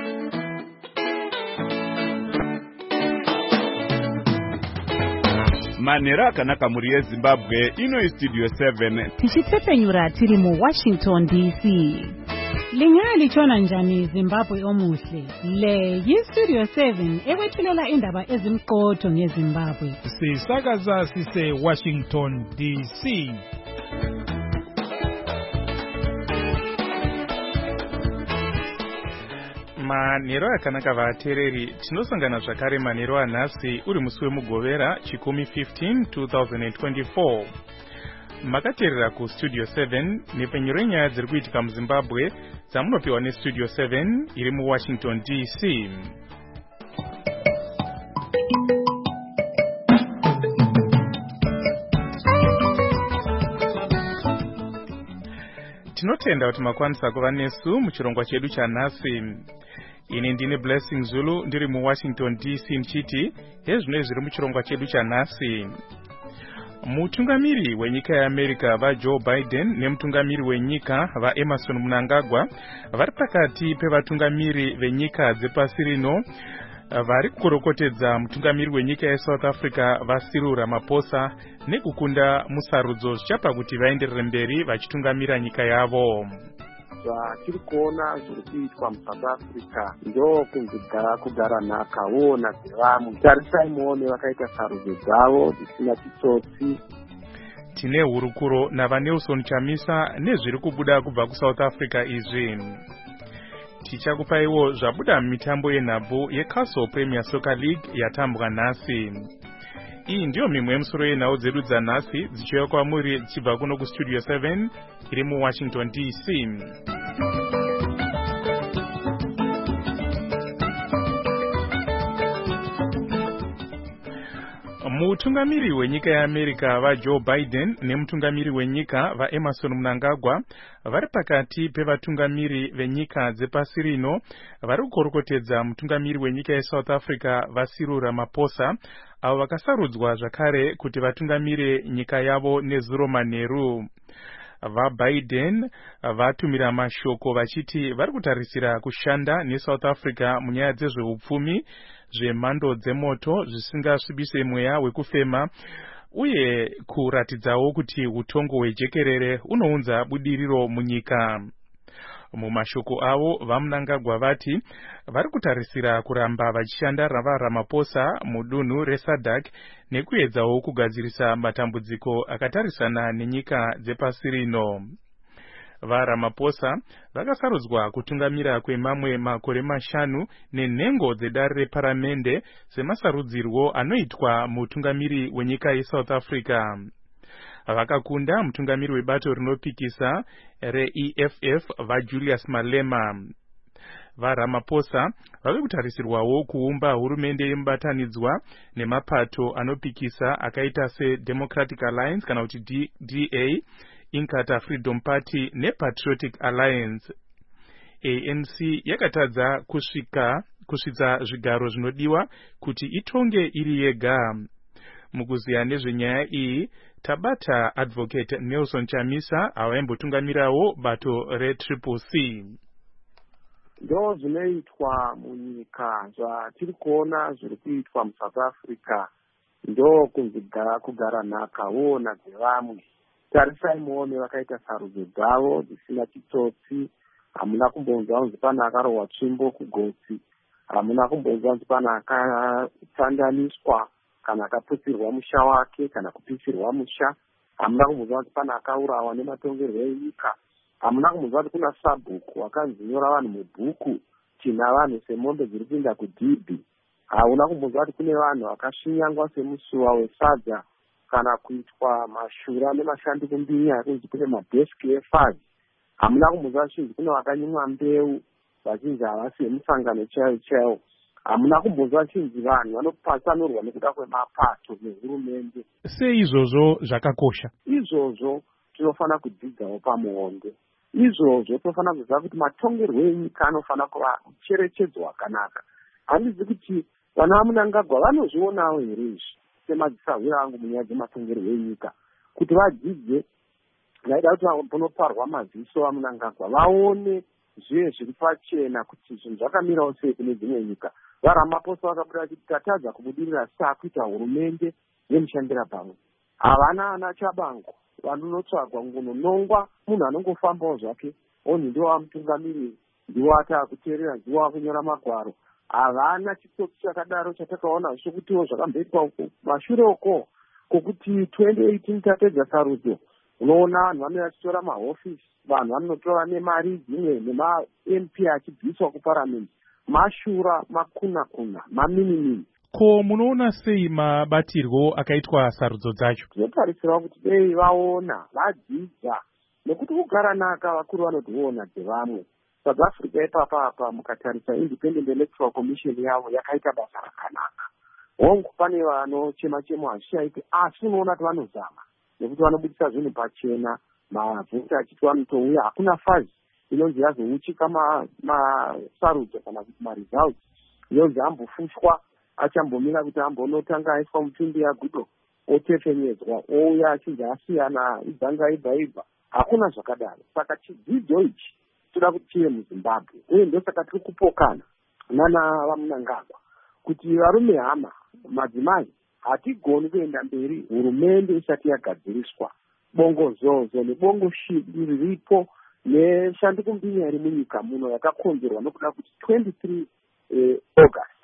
Manera akanaka muri yeZimbabwe ino Studio 7 tichitepfenyura tiri mu Washington DC. Lingali chona njani Zimbabwe omuhle. Le yiStudio 7 ewethulela indaba ezimqotho ngeZimbabwe. Sisakaza sise Washington DC. Manero akanaka vatereri tinosangana zvakare manero anhasi uri musi wemugovera chikumi 15 2024. Makateerera kuStudio 7 nepfenyuro yenyaya dziri kuitika muZimbabwe dzamunopiwa neStudio 7 iri muWashington DC. Tinotenda kuti makwanisa kuva nesu muchirongwa chedu chanhasi. Ini ndine Blessing Zulu ndiri muWashington DC nchiti hezvino zviri muchirongwa chedu chanhasi. Mutungamiri wenyika yeAmerica vaJoe Biden nemutungamiri wenyika vaEmerson Mnangagwa vari pakati pevatungamiri venyika dzepasi rino vari kukorokotedza mutungamiri wenyika yeSouth Africa vaCyril Ramaphosa nekukunda musarudzo zvichapa kuti vaenderere mberi vachitungamira nyika yavo. Tiri kuona zviri kuitwa muSouth Africa ndokunzi kugara nhaka wona dzevamwe. Tarisai muone vakaita sarudzo dzavo dzisina chitsotsi. Tine hurukuro navaNelson Chamisa nezviri kubuda kubva kuSouth Africa izvi. Tichakupaiwo zvabuda mitambo yenhabvu yeCastle Premier Soccer League yatambwa nhasi. Iyi ndiyo mimwe yemusoro yenhau dzedu dzanhasi dzichiuya kwamuri dzichibva kuno kuStudio 7 iri muWashington DC. Mutungamiri wenyika yeAmerica vaJoe Biden nemutungamiri wenyika vaEmerson Mnangagwa vari pakati pevatungamiri venyika dzepasi rino vari kukorokotedza mutungamiri wenyika yeSouth Africa vaCyril Ramaphosa avo vakasarudzwa zvakare kuti vatungamire nyika yavo nezuro manheru. VaBiden vatumira mashoko vachiti vari kutarisira kushanda neSouth Africa munyaya dzezveupfumi, zvemhando dzemoto zvisingasvibise mweya wekufema uye kuratidzawo kuti utongo hwejekerere unounza budiriro munyika. Mumashoko avo vaMnangagwa vati vari kutarisira kuramba vachishanda navaRamaphosa mudunhu reSADC nekuedzawo kugadzirisa matambudziko akatarisana nenyika dzepasi rino. VaRamaphosa vakasarudzwa kutungamira kwemamwe makore 5 nenhengo dzedare reparamende semasarudzirwo anoitwa mutungamiri wenyika yeSouth Africa. Vakakunda mutungamiri webato rinopikisa reEFF vaJulius Malema. VaRamaphosa vave kutarisirwawo kuumba hurumende yemubatanidzwa nemapato anopikisa akaita seDemocratic Alliance kana kuti DA, Inkatha Freedom Party nePatriotic Alliance. ANC yakatadza kusvitsa zvigaro zvinodiwa kuti itonge iri yega. Mukuziya nezvenyaya iyi tabata Advocate Nelson Chamisa avaimbotungamirawo bato reCCC. Ndo zvinoitwa munyika zvatiri kuona zviri kuitwa muSouth Africa ndokunzi kugara nhaka wona dzevamwe. Tarisai muone vakaita sarudzo dzavo dzisina chitsotsi. Hamuna kumbonzwa kunzi pana akarohwa tsvimbo kugotsi. Hamuna kumbonzwa kunzi pana akatandaniswa kana akaputsirwa musha wake kana kupisirwa musha. Hamuna kumbonzwa kunzi pana akaurawa nematongerwo enyika. Hamuna kumbonzwa kuti kuna sabhuku wakanzi nyora vanhu mubhuku tina vanhu semombe dziri kuinda kudhibhi. Hauna kumbonzwa kuti kune vanhu vakashinyangwa semusuwa wesadza kana kuitwa mashura nemashanduku mbinya ekunzi kune madheski efazi. Hamuna kumbonzwa chinzi kune vakanyimwa mbeu vachinzi havasi vemusangano chaiwo. Hamuna kumbonzwa chinzi vanhu vanopatsanurwa nekuda kwemapato nehurumende. Seizvozvo zvakakosha. Izvozvo tinofanira kudzidzawo pamuonde. Izvozvo tinofanira kuziva kuti matongerwo enyika anofanira kuva cherechedzwa wakanaka. Handizi kuti vana vaMnangagwa vanozvionawo here izvi semadzisahwira angu munyaya dzematongerwo enyika kuti vadzidze vaida kuti panoparwa maziso vaMnangagwa vaone zviye zviri pachena kuti zvinhu zvakamirawo sei kune dzimwe nyika. vaRamaphosa vakabuda vachiti tatadza kubudirira saakuita hurumende yemushandira pamwe. havana ana chabango vanonotsvagwa ngunonongwa, munhu anongofambawo zvake onhi ndiwo amutungamiriri, ndiwo ataakuteerera, ndiwo akunyora magwaro. havana chitsotsi chakadaro chatakaona zvokutiwo zvakamboitwa uko mashure uko kwokuti 2018 tapedza sarudzo. unoona vanhu vanouya vachitora mahofisi, vanhu vanotora nemari dzimwe nema-MP achibviswa kuparamende, mashura, makuna-kuna, maminimini. Ko munoona sei mabatirwo akaitwa sarudzo dzacho? Tinotarisira kuti dei vaona, vadzidza, nekuti kugara naka vakuru vanotiona dzevamwe. South Africa ipapa mukatarisa Independent Electoral Commission yavo yakaita basa rakanaka. hongu pane vanochema-chema hazvichaiti, asi unoona kuti vanozama, nekuti vanobudisa zvinhu pachena, mabvute achiti vanotouya, hakuna fazi inonzi yazouchika masarudzo kana kuti maresults, inonzi ambofushwa, achambomira kuti ambonotanga aiswa mutumbi yagudo, otefenyedzwa, ouya achinzi asiyana ibva. Hakuna zvakadaro. Saka chidzidzo ichi toda kuti chive muZimbabwe, uye ndosaka tiri kupokana nana vaMunangagwa kuti varume hama, madzimai, hatigoni kuenda mberi hurumende isati yagadziriswa. Bongozozo nebongoshibi riripo neshandukumbinya iri munyika muno yakakonzerwa nokuda kuti 23 August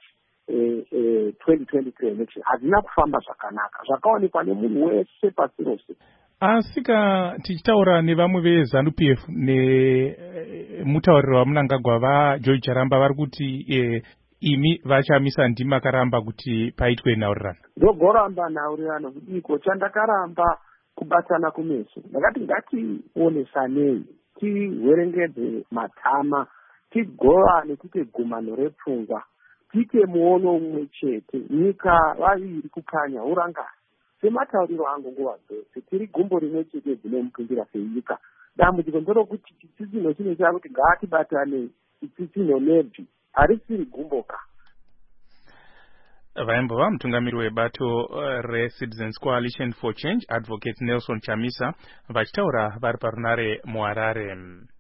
2023 election hazina kufamba zvakanaka, zvakaonekwa nemunhu wese pasi rose. Asika tichitaura nevamwe veZANU-PF nemutauriro waMunangagwa vaJoy Charamba vari kuti imi vachamisa ndima karamba kuti paitwe nhaurirano. Ndogoramba nhaurirano kudiko, chandakaramba kubatana kumeso. Ndakati ngationesanei, tiwerengedze matama, tigovane, tiite gumano repfungwa, tiite muono umwe chete, nyika vaviri kukanya urangana. Sematauriro angu nguva dzose, tiri gumbo rimwe chete dzinomukumbira senyika. Dambudziko ndorokuti chitsitsinho chine chakuti ngatibatane, chitsitsinho nebvi harisiri gumboka. Vaimbova mutungamiri webato reCitizens Coalition for Change, Advocate Nelson Chamisa, vachitaura vari parunare muHarare.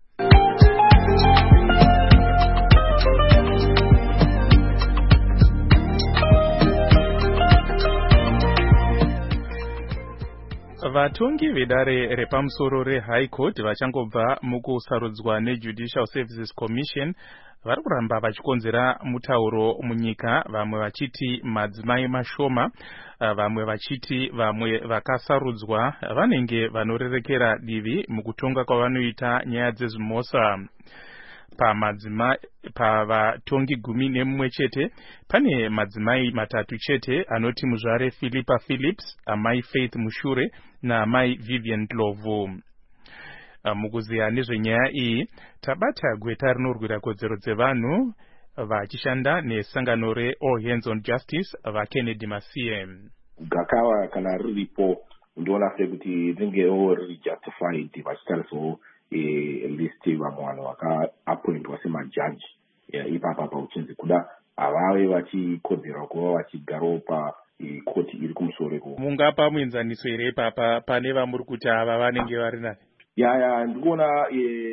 Vatongi vedare repamusoro reHigh Court vachangobva mukusarudzwa neJudicial Services Commission vari kuramba vachikonzera mutauro munyika, vamwe vachiti madzimai mashoma, vamwe vachiti vamwe vakasarudzwa vanenge vanorerekera divi mukutonga kwavanoita nyaya dzezvimosa. Pavatongi 11 chete pane madzimai 3 chete anoti muzvare Philippa Phillips, amai Faith Mushure naamai Vivian Ndlovu. Mukuziya nezvenyaya iyi tabata gweta rinorwira kodzero dzevanhu vachishanda nesangano reAll Hands on Justice vaKennedy Masiye. Gakava kana riripo ndiona sekuti ringewo riri justified vachitarisawo listi vamwe vanhu vakaappointwa semajaji ipapa pauchinzi kuda havave vachikodzera kuva vachigarawo pakoti iri kumusoro. Mungapa muenzaniso here ipapa pane vamuri kuti ava vanenge vari nani? Ndikuona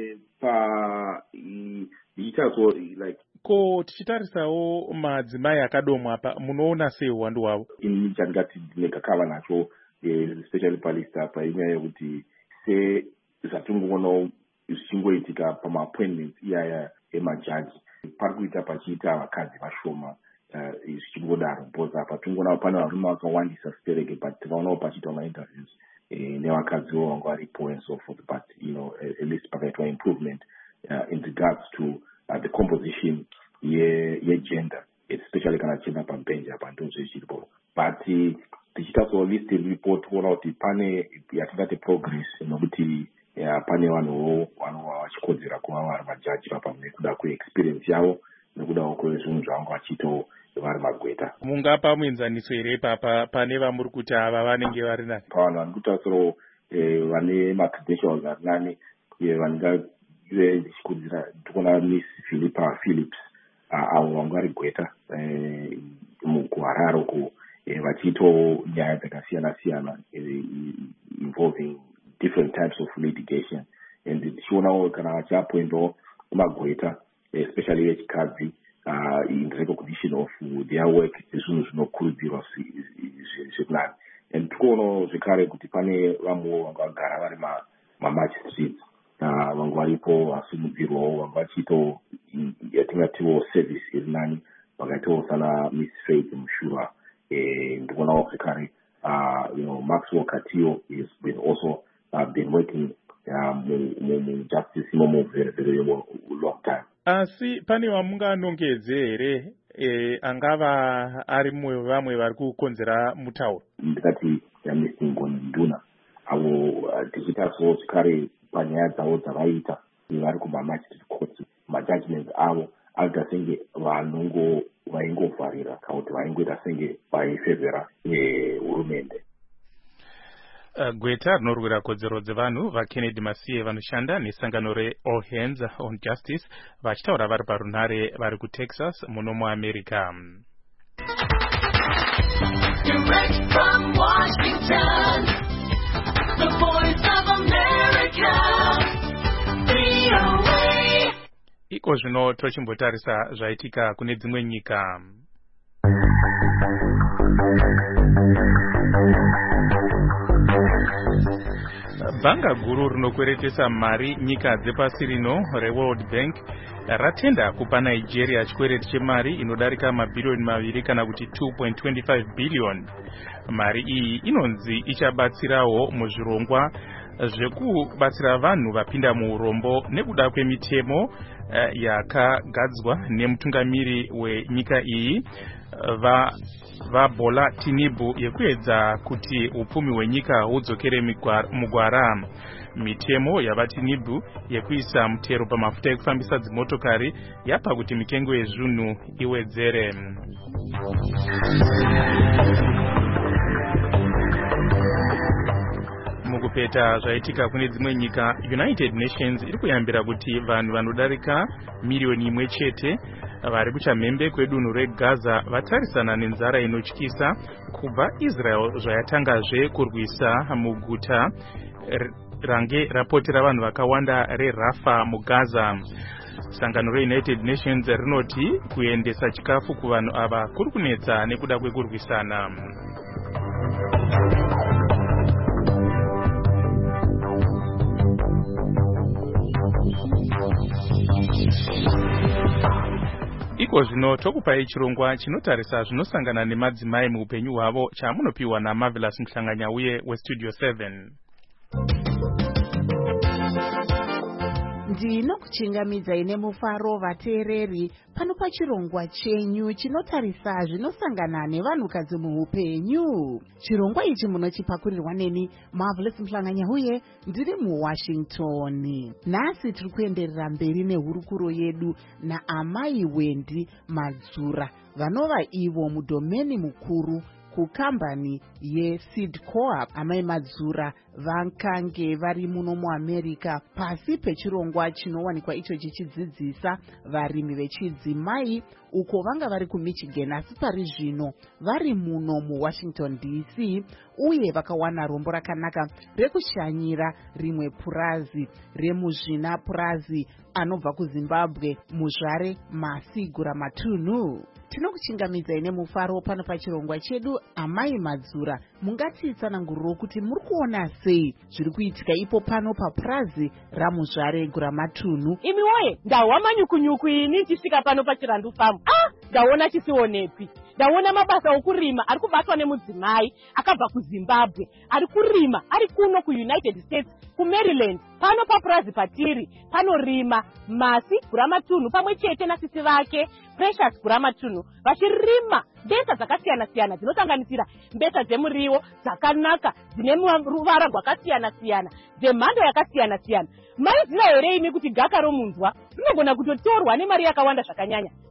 ichitariswa like ko tichitarisawo madzimai akadomwa apa munoona sei uwandu hwavo? Ini chandingati negakava nacho especially palista painyaya yekuti zvatingoonawo zvichingoitika pamaappointments iyaya emajaji pari kuita pachiita vakadzi vashoma zvichingodaro because apa tingoona pane varume vakawandisa zitereke but tikaonawo pachiita mainterviews nevakadziwo vanga varipo and so forth, but at least pakaitwa improvement in regards to the composition yegender especially kana tichienda pabhenji apa ndo zvichiripo, but tichitariswa list riripo tikuona kuti pane yatingati progress nokuti pane vanhuwo vanova vachikodzera kuva vari majaji papa nekuda kweexperience yavo nekudawo kwezvinhu zvavanga vachiitawo vari magweta. Mungapa muenzaniso here ipapa pane vamuri kuti ava vanenge vari nani? Pavanhu vari kutarisirawo vane macredentials ari nani vanenge ndichikudzira ndikuona Miss Philippa Phillips avo vanga vari gweta mukuHarare uko vachiitawo nyaya dzakasiyana-siyana involving different types of litigation, and tichionawo kana vachiappointawo magweta especially vechikadzi in recognition of their work zvinhu zvinokurudzirwa zvekunani. And tirikuonawo zvekare kuti pane vamwewo vanga vagara vari mamatch streets vanga varipo vasimudzirwawo vanga vachiitawo yatingatiwo service iri nani vakaitawo sana Miss Faith Mushura. Ndikuonawo zvekare Maxwell Katiyo has been also been working justice imomo very very long time. Asi pane vamunganongedze here angava ari mumwe vamwe vari kukonzera mutauro? Ndikati Mr. Ngoni Nduna avo tichitariswawo zvekare panyaya dzavo dzavaita vari kumamagistrate court, majudgments avo anoita senge vanongo vaingovharira kana kuti vaingoita senge vaifevhera hurumende. Gweta rinorwira kodzero dzevanhu vaKennedy Masiye vanoshanda nesangano reAll Hands on Justice vachitaura vari parunhare vari kuTexas muno muAmerica. Direct from Washington, the voice of America, VOA. Iko zvino tochimbotarisa zvaitika kune dzimwe nyika. Bhanga guru rinokweretesa mari nyika dzepasi rino reWorld Bank ratenda kupa Nigeria chikwereti chemari inodarika mabhirioni 2 kana kuti 2.25 billion. Mari iyi inonzi ichabatsirawo muzvirongwa zvekubatsira vanhu vapinda muurombo nekuda kwemitemo yakagadzwa nemutungamiri wenyika iyi vaBola Tinubu yekuedza kuti upfumi hwenyika hudzokere mugwara. Mitemo yavaTinubu yekuisa mutero pamafuta ekufambisa dzimotokari yapa kuti mitengo yezvinhu iwedzere. Mukupeta zvaitika kune dzimwe nyika, United Nations iri kuyambira kuti vanhu vanodarika milioni 1 chete vari kuchamhembe kwedunhu reGaza vatarisana nenzara inotyisa kubva Israel zvayatangazve kurwisa muguta range rapotera vanhu vakawanda reRafa muGaza. Sangano reUnited Nations rinoti kuendesa chikafu kuvanhu ava kuri kunetsa nekuda kwekurwisana. Iko zvino tokupai chirongwa chinotarisa zvinosangana nemadzimai muupenyu hwavo chamunopiwa naMarvelous Mhlanganyauye weStudio 7. Ndinokuchingamidzai nemufaro vateereri pano pachirongwa chenyu chinotarisa zvinosangana nevanhukadzi muupenyu. Chirongwa ichi munochipakurirwa neni Marvelous Mhlanganyauye ndiri muWashington. Nhasi tiri kuenderera mberi nehurukuro yedu naamai Wendi Madzura vanova ivo mudhomeni mukuru kukambani yeSeed Co-op. Amai Madzura vakange vari muno muAmerica pasi pechirongwa chinowanikwa icho chichidzidzisa varimi vechidzimai uko vanga vari kuMichigan asi pari zvino vari muno muWashington DC, uye vakawana rombo rakanaka rekushanyira rimwe purazi remuzvina purazi anobva kuZimbabwe muzvare Masigura Matunhu. Tinokuchingamidzai nemufaro pano pachirongwa chedu. Amai Madzura, mungatitsananguriro kuti muri kuona sei zviri kuitika ipo pano papurazi ramuzvare Guramatunhu? Imi woye, ndahwa manyukunyuku ini tichisvika pano pachirandu famu. Ndaona chisionepi. Ndaona mabasa okurima ari kubatwa nemudzimai akabva kuZimbabwe, ari kurima ari kuno kuUnited States kuMaryland. Pano papurazi patiri panorima Masi Guramatunhu pamwe chete nasisi vake Precious Guramatunhu vachirima mbesa dzakasiyana siyana dzinosanganisira mbesa dzemuriwo dzakanaka dzine ruvara rwakasiyana siyana dzemhando yakasiyana siyana. Maiziva here imi kuti gaka romunzwa rinogona kutotorwa nemari yakawanda zvakanyanya?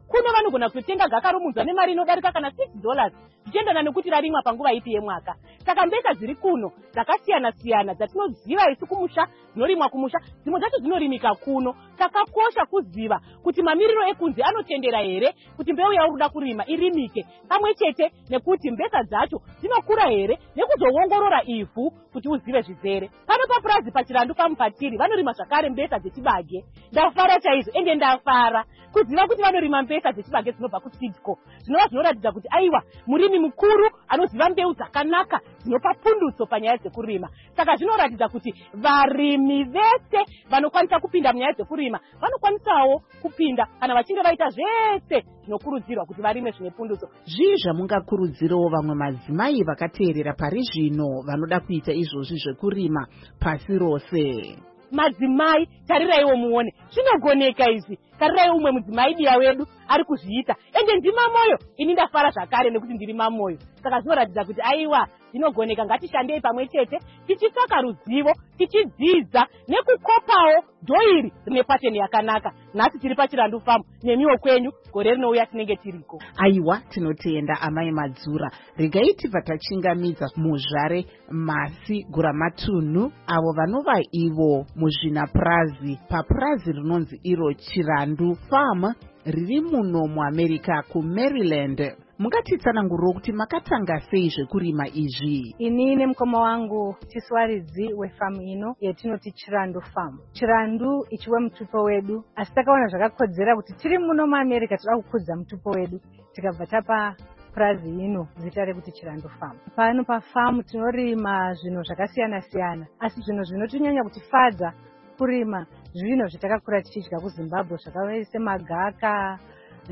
kuno vanogona kutenga gaka romunzwa nemari inodarika kana $6 zvichiendana nekuti rarimwa panguva ipi yemwaka. Saka mbesa dziri kuno dzakasiyana siyana dzatinoziva isu kumusha, dzinorimwa kumusha, dzimwe dzacho dzinorimika kuno. Takakosha kuziva kuti mamiriro ekunze anotendera here kuti mbeu yauri kuda kurima irimike, pamwe chete nekuti mbesa dzacho dzinokura here, nekuzoongorora ivhu kuti uzive zvizere. Pano papurazi pachirandu pamupatiri vanorima zvakare mbesa dzechibage. Ndafara chaizvo, ende ndafara kuziva kuti vanorima mbesa dzechibage dzinobva kuSeedco. Zvinova zvinoratidza kuti aiwa murimi mukuru anoziva mbeu dzakanaka dzinopa pundutso panyaya dzekurima. Saka zvinoratidza kuti varimi vese vanokwanisa kupinda munyaya dzekurima vanokwanisawo kupinda kana vachinge vaita zvese zvinokurudzirwa kuti varime zvine pundutso. Zvii zvamungakurudzirawo vamwe madzimai vakateerera pari zvino vanoda kuita izvozvi zvekurima pasi rose? Madzimai, tariraiwo muone zvinogoneka izvi. Tarirai umwe mudzimai diya wedu ari kuzviita, ende ndima moyo. Ini ndafara zvakare nekuti ndiri mamoyo. Saka zvinoratidza kuti aiwa zvinogoneka. Ngatishandei pamwe chete tichitsvaka ruzivo, tichidzidza nekukopawo dhoiri rine pateni yakanaka. Nhasi tiri pachirandu famu, nemiwo kwenyu gore rinouya tinenge tiriko. Aiwa, tinotenda amai Madzura. Regai tibva tachingamidza muzvare Masi Guramatunhu avo vanova ivo muzvinapurazi papurazi rinonzi iro Chirandu Farm riri muno muAmerica kuMaryland. Mungatitsananguriro kuti makatanga sei zvekurima izvi? Ini nemukoma wangu tiswaridzi wefamu ino yetinoti Chirandu Farm. Chirandu ichiwe mutupo wedu, asi takaona zvakakodzera kuti tiri muno muAmerica toda kukudza mutupo wedu, tikabva tapa purazi ino zita rekuti Chirandu Farm. Pano pafamu tinorima zvinhu zvakasiyana siyana, asi zvinhu zvinotinyanya kutifadza kurima zvino zvitakakura tichidya kuZimbabwe zvakaita semagaka,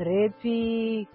repi,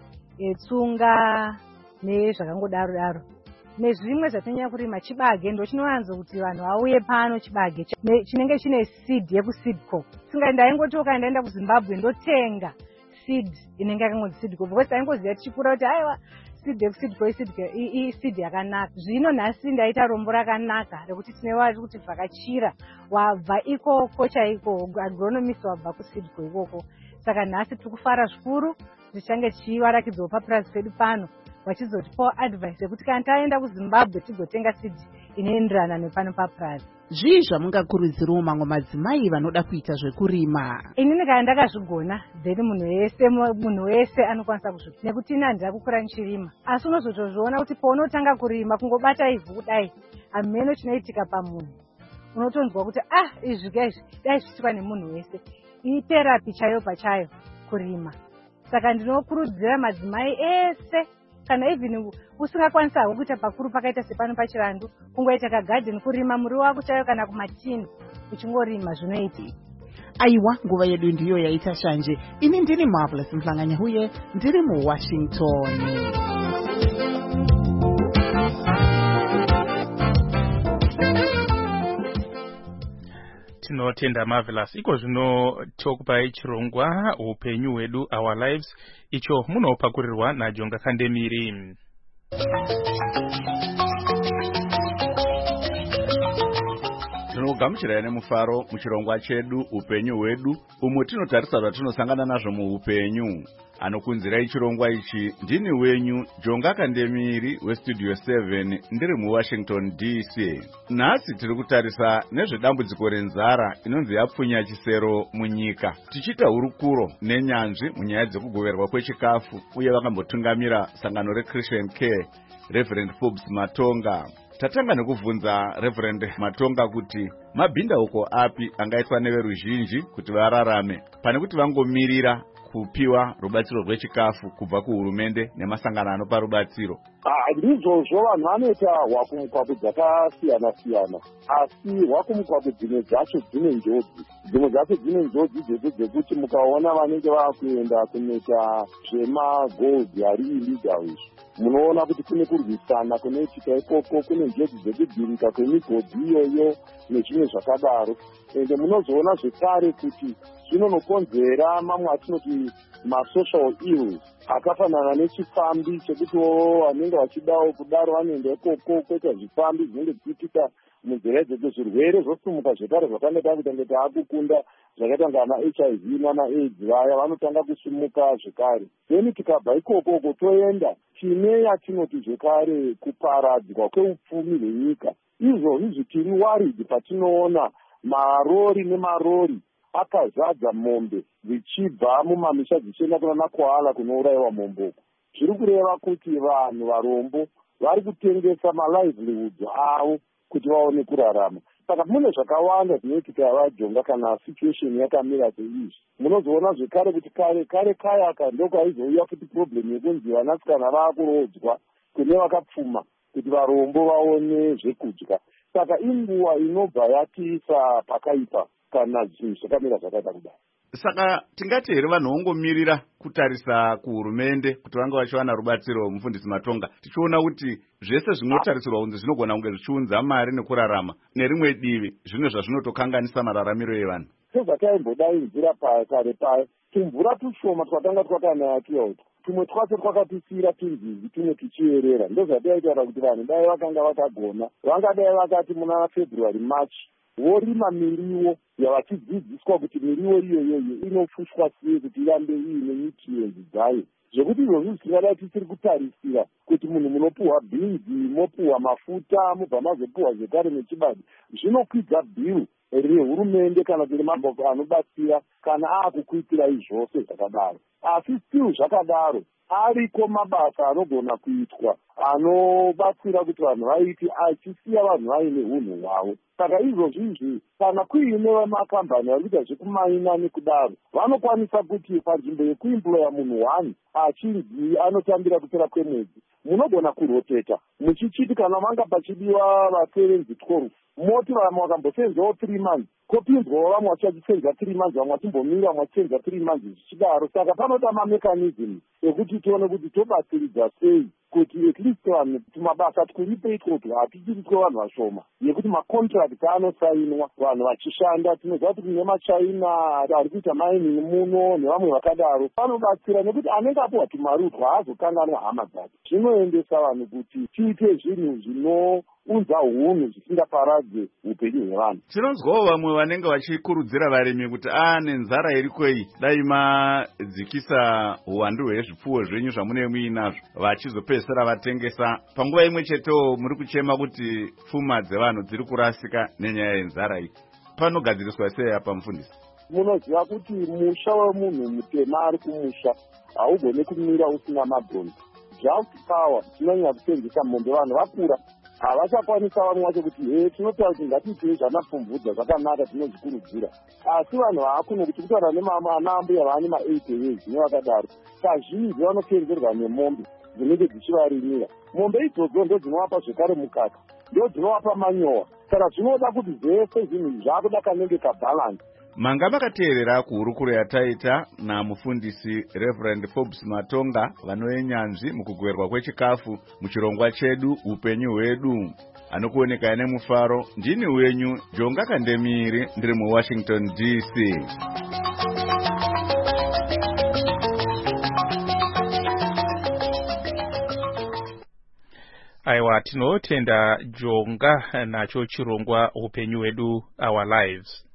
tsunga nezvakangodaro daro. Nezvimwe zvatonyanya kurima chibage ndo chinowanzo kuti vanhu vauye pano. Chibage chinenge chine seed yekuSeedco. Ndaingotoka ndaenda kuZimbabwe ndotenga seed inenge yakangonzi Seedco because taingoziva tichikura kuti aiwa seed yekuSeedco seed yakanaka. Zvino nhasi ndaita rombo rakanaka rekuti tinevari kuti vhakachira wabva ikoko chaiko, agronomist wabva kuSeedco ikoko. Saka nhasi tiri kufara zvikuru zvichange chichivarakidzawo papurazi pedu pano, vachizotipawo advice yekuti kana taenda kuZimbabwe tigotenga seed inoenderana nepano papurazi. Zvii zvamungakurudzirawo mamwe madzimai vanoda kuita zvekurima? Inini kana ndakazvigona then munhu wese anokwanisa kuzvita, nekuti ina handina kukura ndichirima. Asi unozotozviona kuti paunotanga kurima kungobata ivhu kudai hameno chinoitika pamunhu. Unotonzwa kuti izvi gaizvi dai zvichiitwa nemunhu wese. Iterapi chayo pachayo kurima. Saka ndinokurudzira madzimai ese, kana even usingakwanisawo kuita pakuru pakaita sepano pachirandu, kungoita kagadheni kurima muri wako chayo kana kumatini uchingorima zvinoiti. Aiwa, nguva yedu ndiyo yaita shanje. Ini ndiri Marvelous Mhlanganya huye ndiri muWashington. Tinotenda Marvelous. Iko zvino tokupai chirongwa upenyu hwedu, Our Lives, icho munopakurirwa naJonga Kandemiri. Tinogamuchirai nemufaro muchirongwa chedu upenyu hwedu, umwe tinotarisa zvatinosangana nazvo muupenyu. Anokunzirai chirongwa ichi ndini wenyu Jonga Kandemiri weStudio 7 ndiri muWashington DC. Nhasi tiri kutarisa nezvedambudziko renzara inonzi yapfunya chisero munyika, tichita hurukuro nenyanzvi munyaya dzekugoverwa kwechikafu uye vakambotungamira sangano reChristian Care, Reverend Forbes Matonga. Tatanga nekubvunza Reverend Matonga kuti mabhindauko api angaitwa neveruzhinji kuti vararame pane kuti vangomirira kupiwa rubatsiro rwechikafu kubva kuhurumende nemasangano anopa rubatsiro. Ndizvozvo vanhu vanoita hwakumukwapu dzakasiyana siyana, asi hwakumukwapu dzimwe dzacho dzine njodzi. Dzimwe dzacho dzine njodzi dzekuti mukaona vanenge vakuenda kunoita zvemagold hari illegal izvi, munoona kuti kune kurwisana kunoitika ikoko, kune njodzi dzekudhirika kwemigodhi iyoyo nezvimwe zvakadaro. Ende munozoona zvekare kuti zvinonokonzera mamwe atinoti masocial ills akafanana nechifambi chekuti vanenge vachidawo kudaro vanoenda ikoko, kwoita zvifambi zvinenge zvichiitika munzira idzodzo zvirwere zvosumuka zvekare zvakanga takutange taakukunda zvakaita ngana HIV nana AIDS vaya vanotanga kusumuka zvekare. Then tikabva ikokoko toenda tine yatinoti zvekare kuparadzwa kweupfumi hwenyika. Izvozvi tiri worried patinoona marori nemarori akazadza mombe dzichibva mumamisha dzichienda kuna Kwala kunourayiwa momboko. Zviri kureva kuti vanhu varombo vari kutengesa malivelihood avo kuti vaone kurarama. Saka mune zvakawanda zvinoitika vajonga kana situation yakamira seizvi. Munozoona zvekare kuti kare kayaka ndokwaizouya kuti problem yekunzi vanasikana vaakurodzwa kune vakapfuma kuti varombo vaone zvekudya. Saka inguva inobva yatiisa pakaipa kana zvinhu zvakamira zvakaita kudai. Saka tingati here vanhu vongomirira kutarisa kuhurumende kuti vanga vachiwana rubatsiro mufundisi Matonga, tichiona kuti zvese zvinotarisirwa kunzi zvinogona kunge zvichiunza mari nekurarama, nerimwe divi zvimwe zvazvinotokanganisa mararamiro evanhu. Sezvataimbodaidzira kare paya tumvura tushoma twakanga twakanaya tuyauta, tumwe twase twakatisira tunzizi tumwe tuchierera. Ndozvataitaura kuti vanhu dai vakanga vakagona vangadai vakati muna February March vorima miriwo yavachidzidziswa kuti miriwo iyoyo inofushwa sei kuti irambe iine nutrients dzayo, zvekuti izvozvi zvisingadai tisiri kutarisira kuti munhu munopuhwa bhinzi, mopuhwa mafuta, mobva mazopuhwa zvekare nechibadi, zvinokwidza bhiru rehurumende kana kuti maboko anobatsira kana aakukuitirai zvose zvakadaro. Asi still zvakadaro ariko mabasa anogona kuitwa anobatsira kuti vanhu vaiti achisiya vanhu vaine unhu hwavo. Saka izvozvizvi kana kuine makambani ari kuita zvekumaina nekudaro vanokwanisa kuti panzvimbo yekuimploya munhu 1 achinzi anotambira kupera kwemwedzi munogona kuroteta muchichiti kana manga pachidiwa vasevenzi 12 moti vamwe vakambosenzawo 3 months kopinzwawo vamwe vachisenza 3 months vamwe vachimbomira vamwe vachisenza 3 months zvichidaro. Saka panoda mamechanism ekuti tione kuti tobatsiridza sei kuti at least vanhu tumabasa tukuripeitwa kuti hatichiritwe vanhu vashoma, yekuti macontract anosainwa vanhu vachishanda. Tinoziva kuti kune maChina ari kuita mining muno nevamwe vakadaro vanobatsira, nekuti anenge apuhwa tumari utwa haazokanganwa hama dzake. Zvinoendesa vanhu kuti tiite zvinhu zvinounza hunhu zvisingaparadze upenyu hwevanhu. Tinonzwawo vamwe vanenge vachikurudzira varimi kuti nenzara iriko iyi dai madzikisa uwandu hwezvipfuwo zvenyu zvamunenge muinazvo, vachizopedzisira vatengesa. Panguva imwe chetewo muri kuchema kuti pfuma dzevanhu dziri kurasika nenyaya yenzara iyi. Panogadziriswa sei apa mufundisi? Munoziva kuti musha wemunhu mutema ari kumusha haugone kumira usina mabhonzo. Just power tinonyanya kusenzesa mombe, vanhu vakura havachakwanisa vamwe vacho kuti tinotaura kuti ngatiitei zvanapfumvudza zvakanaka tinozvikurudzira. Asi vanhu vaakuno kuti kutaura nemanambuya vaane ma8 years nevakadaro kazhinji vanopenzerwa nemombe dzinenge dzichivarimira. Mombe idzodzo ndo dzinovapa zvekare mukaka, ndo dzinovapa manyowa. Saka zvinoda kuti zvese zvinhu zvakuda kanenge kabhalansi. Manga makateerera kuhurukuro yataita namufundisi Reverend Forbes Matonga, vanoenyanzvi mukugoverwa kwechikafu muchirongwa chedu upenyu hwedu. Anokuoneka nemufaro, ndini wenyu Jonga Kandemiri, ndiri muWashington DC. Aiwa, tinotenda Jonga nacho chirongwa upenyu hwedu, our lives.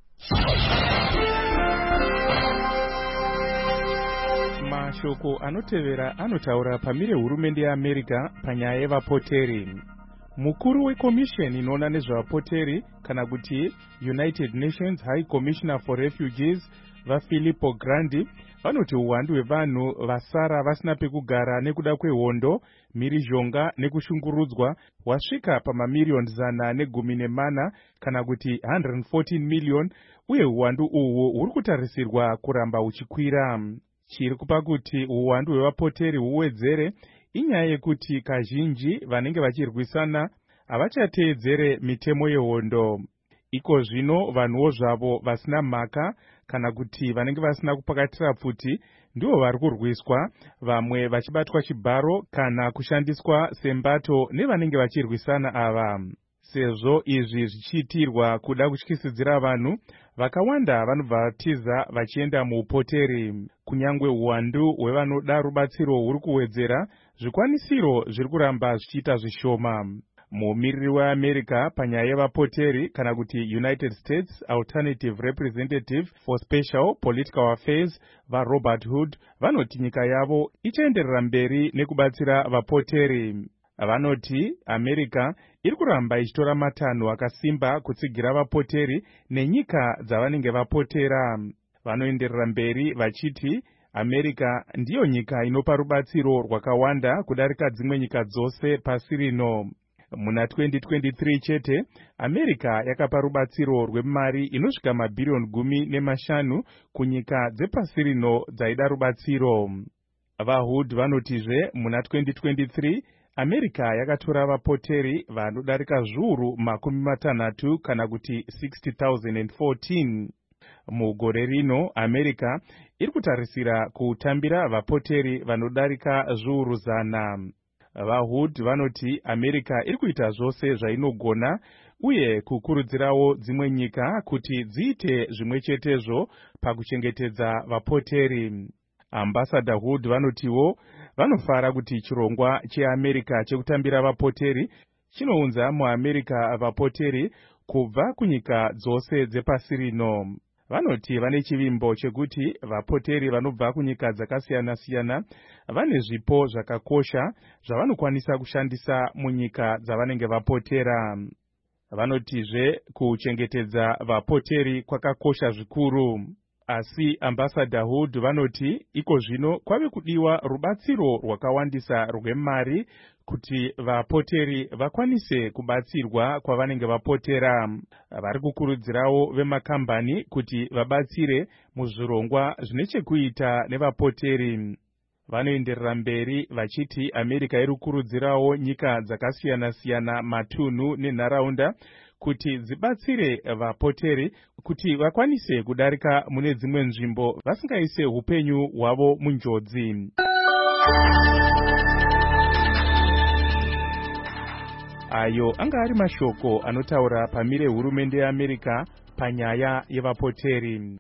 Mashoko anotevera anotaura pamire hurumende yeAmerica panyaya yevapoteri. Mukuru wekomisheni inoona nezvevapoteri kana kuti United Nations High Commissioner for Refugees vaFilippo Grandi vanoti uwandu hwevanhu vasara vasina pekugara nekuda kwehondo, mhirizhonga nekushungurudzwa hwasvika pamamiliyoni 114 kana kuti 114 million, uye uwandu uhwu huri kutarisirwa kuramba huchikwira. Chiri kupa kuti uwandu hwevapoteri huwedzere inyaya yekuti kazhinji vanenge vachirwisana havachateedzere mitemo yehondo. Iko zvino vanhuwo zvavo vasina mhaka kana kuti vanenge vasina kupakatira pfuti ndivo vari kurwiswa, vamwe vachibatwa chibharo kana kushandiswa sembato nevanenge vachirwisana ava. Sezvo izvi zvichiitirwa kuda kutyisidzira vanhu, vakawanda vanobva vatiza vachienda muupoteri. Kunyangwe uwandu hwevanoda rubatsiro huri kuwedzera, zvikwanisiro zviri kuramba zvichiita zvishoma. mumiriri weamerica panyaya yevapoteri kana kuti United States Alternative Representative for Special Political Affairs vaRobert Hood vanoti nyika yavo ichaenderera mberi nekubatsira vapoteri. Vanoti America iri kuramba ichitora matanho akasimba kutsigira vapoteri nenyika dzavanenge vapotera. Vanoenderera mberi vachiti America ndiyo nyika inopa rubatsiro rwakawanda kudarika dzimwe nyika dzose pasi rino. Muna 2023 chete, America yakapa rubatsiro rwemari inosvika mabhirioni 15 kunyika dzepasi rino dzaida rubatsiro. VaHood vanotizve muna 2023 America yakatora vapoteri vanodarika zviuru 60 kana kuti 60,014. Mugore rino America iri kutarisira kutambira vapoteri vanodarika zviuru 100. VaHood vanoti America iri kuita zvose zvainogona uye kukurudzirawo dzimwe nyika kuti dziite zvimwe chetezvo pakuchengetedza vapoteri. Ambassador Hood vanotiwo vanofara kuti chirongwa cheAmerica chekutambira vapoteri chinounza muAmerica vapoteri kubva kunyika dzose dzepasi rino. Vanoti vane chivimbo chekuti vapoteri vanobva kunyika dzakasiyana-siyana vane zvipo zvakakosha zvavanokwanisa kushandisa munyika dzavanenge vapotera. Vanotizve kuchengetedza vapoteri kwakakosha zvikuru. Asi Ambassador Hood vanoti iko zvino kwave kudiwa rubatsiro rwakawandisa rwemari kuti vapoteri vakwanise kubatsirwa kwavanenge vapotera. Vari kukurudzirawo vemakambani kuti vabatsire muzvirongwa zvine chekuita nevapoteri. Vanoenderera mberi vachiti America iri kukurudzirawo nyika dzakasiyana-siyana matunhu nenharaunda kuti dzibatsire vapoteri kuti vakwanise kudarika mune dzimwe nzvimbo vasingaise upenyu hwavo munjodzi. Ayo anga ari mashoko anotaura pamire hurumende yeAmerica panyaya yevapoteri.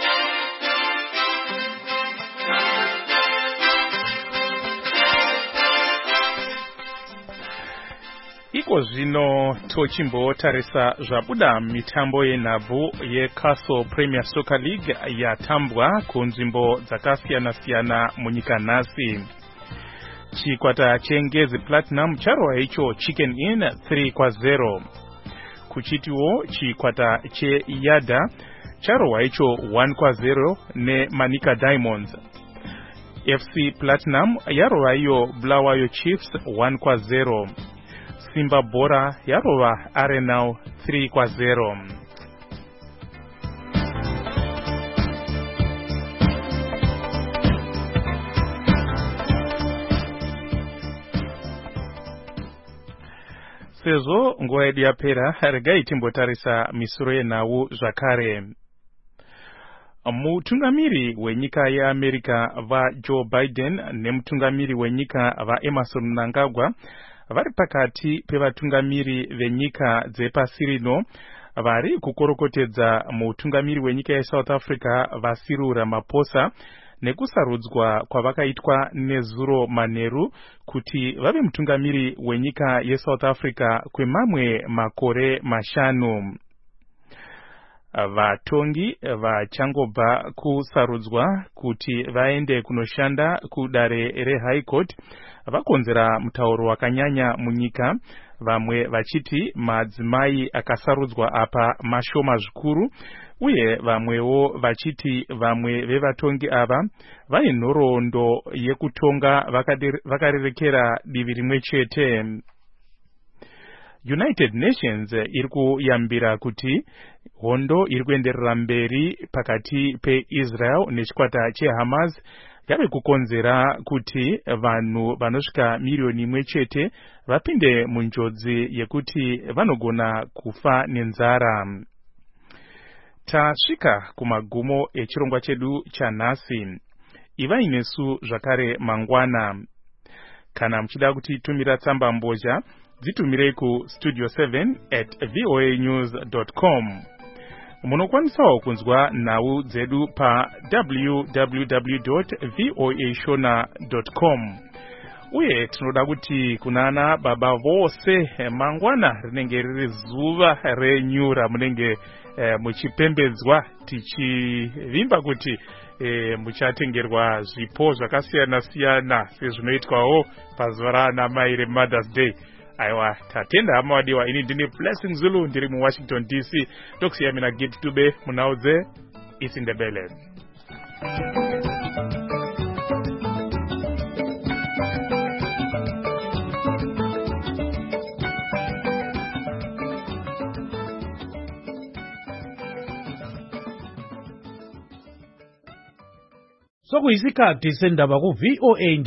Iko zvino tochimbotarisa zvabuda mitambo yenhabvu yeCastle Premier Soccer League yatambwa kunzvimbo dzakasiyana-siyana munyika nhasi. Chikwata chengezi Platinum charova icho Chicken Inn 3-0. Kuchitiwo chikwata cheyada charova icho 1-0 neManika Diamonds. FC Platinum yarova iyo Bulawayo Chiefs 1-0. Simba Bora yarova Arenal 3-0. Sezvo nguva yedu yapera, regai timbotarisa misoro yenhau zvakare. Mutungamiri wenyika yeAmerica vaJoe Biden nemutungamiri wenyika vaEmerson Mnangagwa vari pakati pevatungamiri venyika dzepasi rino vari kukorokotedza mutungamiri wenyika yeSouth Africa vaCyril Ramaphosa nekusarudzwa kwavakaitwa neZuro Manheru kuti vave mutungamiri wenyika yeSouth Africa kwemamwe makore 5. Vatongi vachangobva kusarudzwa kuti vaende kunoshanda kudare reHigh Court vakonzera mutauro wakanyanya munyika, vamwe vachiti madzimai akasarudzwa apa mashoma zvikuru, uye vamwewo vachiti vamwe vevatongi ava vane nhoroondo yekutonga vakarerekera divi rimwe chete. United Nations iri kuyambira kuti hondo iri kuenderera mberi pakati peIsrael nechikwata cheHamas yave kukonzera kuti vanhu vanosvika 1,000,000 chete vapinde munjodzi yekuti vanogona kufa nenzara. Tasvika kumagumo echirongwa chedu chanhasi. Ivai nesu zvakare mangwana. Kana muchida kutitumira tsamba mbozha, dzitumirei ku studio7@voanews.com. Munokwanisawo kunzwa nhau dzedu pa www.voashona.com. uye tinoda kuti kunana baba vose mangwana rinenge riri zuva renyu ramunenge muchipembedzwa tichivimba kuti muchatengerwa zvipo zvakasiyana-siyana sezvinoitwawo pazuva raana mai reMothers Day. Aiwa, tatenda hama wadiwa, ini ndini Blessing Zulu ndiri muWashington DC. Tokusiya mina Gift Dube munaudze isiNdebele. Sokuyisikhathi sendaba ku VOA